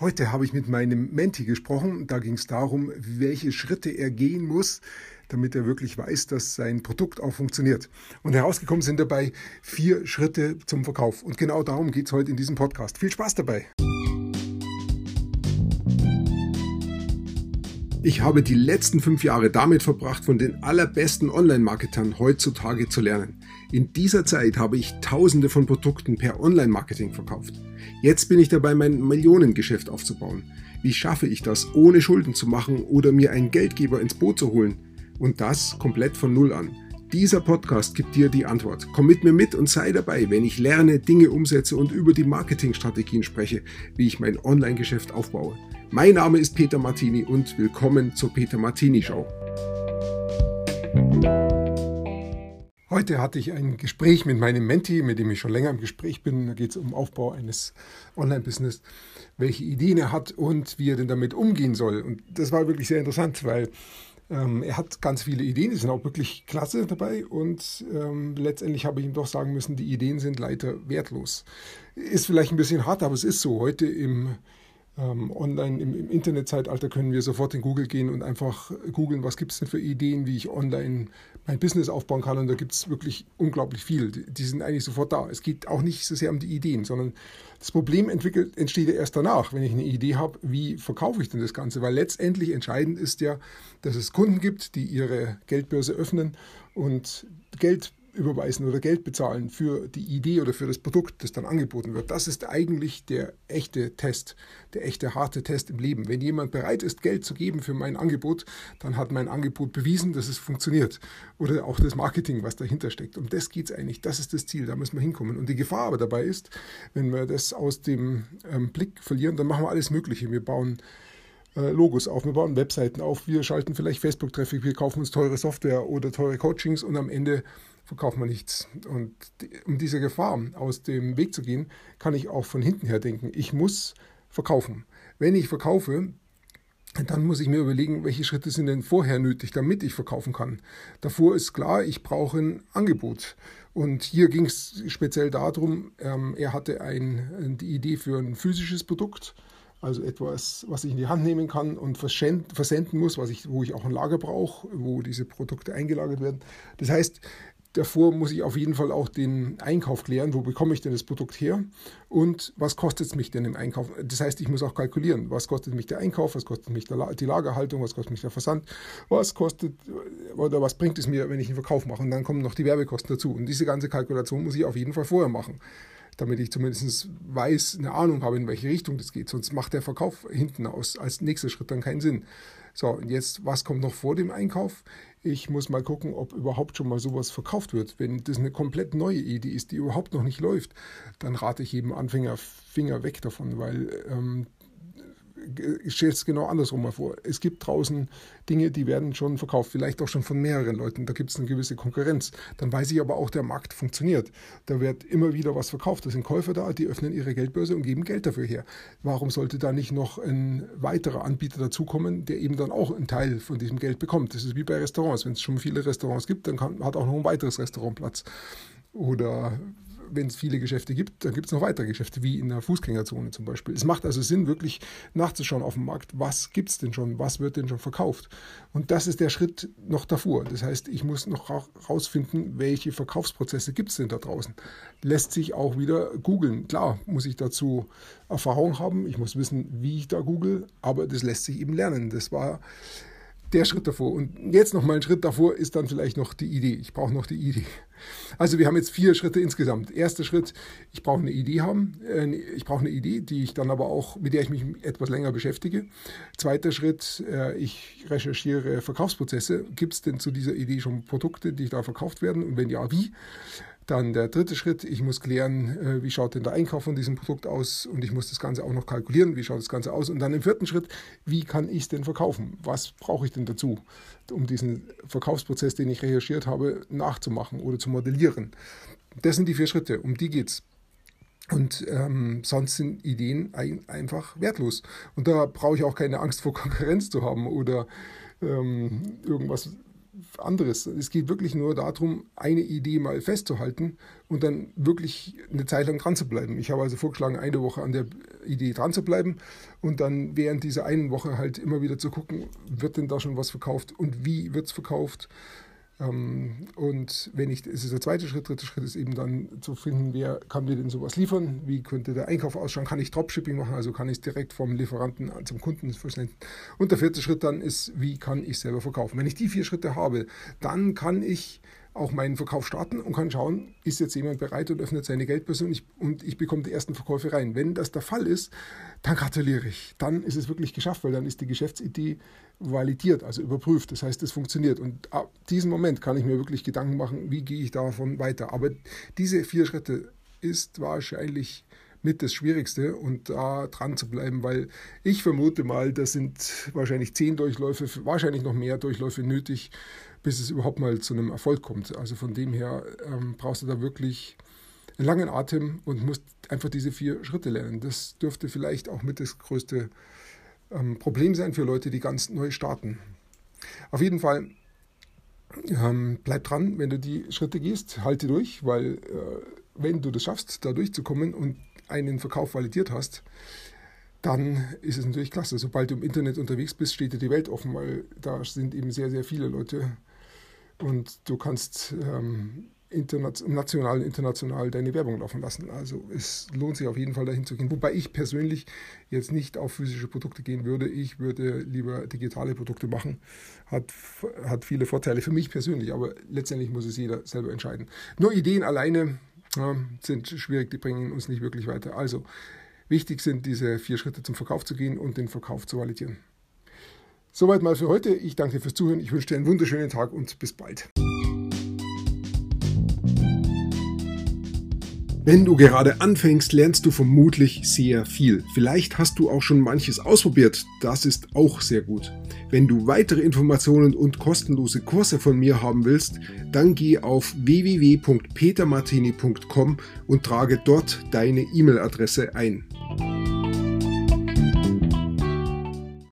Heute habe ich mit meinem Menti gesprochen. Da ging es darum, welche Schritte er gehen muss, damit er wirklich weiß, dass sein Produkt auch funktioniert. Und herausgekommen sind dabei 4 Schritte zum Verkauf. Und genau darum geht es heute in diesem Podcast. Viel Spaß dabei! Ich habe die letzten 5 Jahre damit verbracht, von den allerbesten Online-Marketern heutzutage zu lernen. In dieser Zeit habe ich Tausende von Produkten per Online-Marketing verkauft. Jetzt bin ich dabei, mein Millionengeschäft aufzubauen. Wie schaffe ich das, ohne Schulden zu machen oder mir einen Geldgeber ins Boot zu holen? Und das komplett von Null an. Dieser Podcast gibt dir die Antwort. Komm mit mir mit und sei dabei, wenn ich lerne, Dinge umsetze und über die Marketingstrategien spreche, wie ich mein Online-Geschäft aufbaue. Mein Name ist Peter Martini und willkommen zur Peter Martini Show. Heute hatte ich ein Gespräch mit meinem Menti, mit dem ich schon länger im Gespräch bin. Da geht es um Aufbau eines Online-Business, welche Ideen er hat und wie er denn damit umgehen soll. Und das war wirklich sehr interessant, weil er hat ganz viele Ideen, die sind auch wirklich klasse dabei und letztendlich habe ich ihm doch sagen müssen, die Ideen sind leider wertlos. Ist vielleicht ein bisschen hart, aber es ist so. Heute im Internetzeitalter können wir sofort in Google gehen und einfach googeln, was gibt es denn für Ideen, wie ich online mein Business aufbauen kann, und da gibt es wirklich unglaublich viel. Die sind eigentlich sofort da. Es geht auch nicht so sehr um die Ideen, sondern das Problem entsteht ja erst danach, wenn ich eine Idee habe, wie verkaufe ich denn das Ganze, weil letztendlich entscheidend ist ja, dass es Kunden gibt, die ihre Geldbörse öffnen und Geld überweisen oder Geld bezahlen für die Idee oder für das Produkt, das dann angeboten wird. Das ist eigentlich der echte Test, der echte harte Test im Leben. Wenn jemand bereit ist, Geld zu geben für mein Angebot, dann hat mein Angebot bewiesen, dass es funktioniert. Oder auch das Marketing, was dahinter steckt. Um das geht es eigentlich. Das ist das Ziel, da müssen wir hinkommen. Und die Gefahr aber dabei ist, wenn wir das aus dem Blick verlieren, dann machen wir alles Mögliche. Wir bauen Logos auf, wir bauen Webseiten auf, wir schalten vielleicht Facebook-Traffic, wir kaufen uns teure Software oder teure Coachings und am Ende verkaufen wir nichts. Und um diese Gefahr aus dem Weg zu gehen, kann ich auch von hinten her denken, ich muss verkaufen. Wenn ich verkaufe, dann muss ich mir überlegen, welche Schritte sind denn vorher nötig, damit ich verkaufen kann. Davor ist klar, ich brauche ein Angebot. Und hier ging es speziell darum, er hatte die Idee für ein physisches Produkt, also etwas, was ich in die Hand nehmen kann und versenden muss, wo ich auch ein Lager brauche, wo diese Produkte eingelagert werden. Das heißt, davor muss ich auf jeden Fall auch den Einkauf klären. Wo bekomme ich denn das Produkt her? Und was kostet es mich denn im Einkauf? Das heißt, ich muss auch kalkulieren. Was kostet mich der Einkauf? Was kostet mich die Lagerhaltung? Was kostet mich der Versand? Was bringt es mir, wenn ich einen Verkauf mache? Und dann kommen noch die Werbekosten dazu. Und diese ganze Kalkulation muss ich auf jeden Fall vorher machen, damit ich zumindest weiß, eine Ahnung habe, in welche Richtung das geht. Sonst macht der Verkauf hinten aus als nächster Schritt dann keinen Sinn. So, und jetzt, was kommt noch vor dem Einkauf? Ich muss mal gucken, ob überhaupt schon mal sowas verkauft wird. Wenn das eine komplett neue Idee ist, die überhaupt noch nicht läuft, dann rate ich jedem Anfänger, Finger weg davon, weil ich stelle es genau andersrum mal vor. Es gibt draußen Dinge, die werden schon verkauft, vielleicht auch schon von mehreren Leuten. Da gibt es eine gewisse Konkurrenz. Dann weiß ich aber auch, der Markt funktioniert. Da wird immer wieder was verkauft. Da sind Käufer da, die öffnen ihre Geldbörse und geben Geld dafür her. Warum sollte da nicht noch ein weiterer Anbieter dazukommen, der eben dann auch einen Teil von diesem Geld bekommt? Das ist wie bei Restaurants. Wenn es schon viele Restaurants gibt, dann hat auch noch ein weiteres Restaurant Platz. Oder wenn es viele Geschäfte gibt, dann gibt es noch weitere Geschäfte, wie in der Fußgängerzone zum Beispiel. Es macht also Sinn, wirklich nachzuschauen auf dem Markt, was gibt es denn schon, was wird denn schon verkauft. Und das ist der Schritt noch davor. Das heißt, ich muss noch herausfinden, welche Verkaufsprozesse gibt es denn da draußen. Lässt sich auch wieder googeln. Klar, muss ich dazu Erfahrung haben, ich muss wissen, wie ich da google, aber das lässt sich eben lernen. Das war der Schritt davor. Und jetzt noch mal ein Schritt davor ist dann vielleicht noch die Idee. Ich brauche noch die Idee. Also wir haben jetzt 4 Schritte insgesamt. Erster Schritt, ich brauche eine Idee ich brauche eine Idee, mit der ich mich etwas länger beschäftige. Zweiter Schritt, ich recherchiere Verkaufsprozesse. Gibt es denn zu dieser Idee schon Produkte, die da verkauft werden? Und wenn ja, wie? Dann der dritte Schritt, ich muss klären, wie schaut denn der Einkauf von diesem Produkt aus, und ich muss das Ganze auch noch kalkulieren, wie schaut das Ganze aus. Und dann im 4. Schritt, wie kann ich es denn verkaufen? Was brauche ich denn dazu, um diesen Verkaufsprozess, den ich recherchiert habe, nachzumachen oder zu modellieren? Das sind die 4 Schritte, um die geht's. Und sonst sind Ideen einfach wertlos. Und da brauche ich auch keine Angst vor Konkurrenz zu haben oder irgendwas anderes. Es geht wirklich nur darum, eine Idee mal festzuhalten und dann wirklich eine Zeit lang dran zu bleiben. Ich habe also vorgeschlagen, eine Woche an der Idee dran zu bleiben und dann während dieser einen Woche halt immer wieder zu gucken, wird denn da schon was verkauft und wie wird es verkauft. Und wenn ich, es ist der zweite Schritt, dritte Schritt ist eben dann zu finden, wer kann mir denn sowas liefern, wie könnte der Einkauf ausschauen, kann ich Dropshipping machen, also kann ich es direkt vom Lieferanten zum Kunden versenden. Und der vierte Schritt dann ist, wie kann ich selber verkaufen. Wenn ich die 4 Schritte habe, dann kann ich auch meinen Verkauf starten und kann schauen, ist jetzt jemand bereit und öffnet seine Geldbörse und ich bekomme die ersten Verkäufe rein. Wenn das der Fall ist, dann gratuliere ich. Dann ist es wirklich geschafft, weil dann ist die Geschäftsidee validiert, also überprüft. Das heißt, es funktioniert. Und ab diesem Moment kann ich mir wirklich Gedanken machen, wie gehe ich davon weiter. Aber diese 4 Schritte ist wahrscheinlich mit das Schwierigste und da dran zu bleiben, weil ich vermute mal, das sind wahrscheinlich 10 Durchläufe, wahrscheinlich noch mehr Durchläufe nötig, bis es überhaupt mal zu einem Erfolg kommt. Also von dem her brauchst du da wirklich einen langen Atem und musst einfach diese 4 Schritte lernen. Das dürfte vielleicht auch mit das größte Problem sein für Leute, die ganz neu starten. Auf jeden Fall bleib dran, wenn du die Schritte gehst, halte durch, weil wenn du das schaffst, da durchzukommen und einen Verkauf validiert hast, dann ist es natürlich klasse. Sobald du im Internet unterwegs bist, steht dir die Welt offen, weil da sind eben sehr, sehr viele Leute und du kannst national und international deine Werbung laufen lassen. Also es lohnt sich auf jeden Fall dahin zu gehen. Wobei ich persönlich jetzt nicht auf physische Produkte gehen würde. Ich würde lieber digitale Produkte machen. Hat viele Vorteile für mich persönlich, aber letztendlich muss es jeder selber entscheiden. Nur Ideen alleine sind schwierig, die bringen uns nicht wirklich weiter. Also wichtig sind diese 4 Schritte zum Verkauf zu gehen und den Verkauf zu validieren. Soweit mal für heute. Ich danke dir fürs Zuhören. Ich wünsche dir einen wunderschönen Tag und bis bald. Wenn du gerade anfängst, lernst du vermutlich sehr viel. Vielleicht hast du auch schon manches ausprobiert. Das ist auch sehr gut. Wenn du weitere Informationen und kostenlose Kurse von mir haben willst, dann geh auf www.petermartini.com und trage dort deine E-Mail-Adresse ein.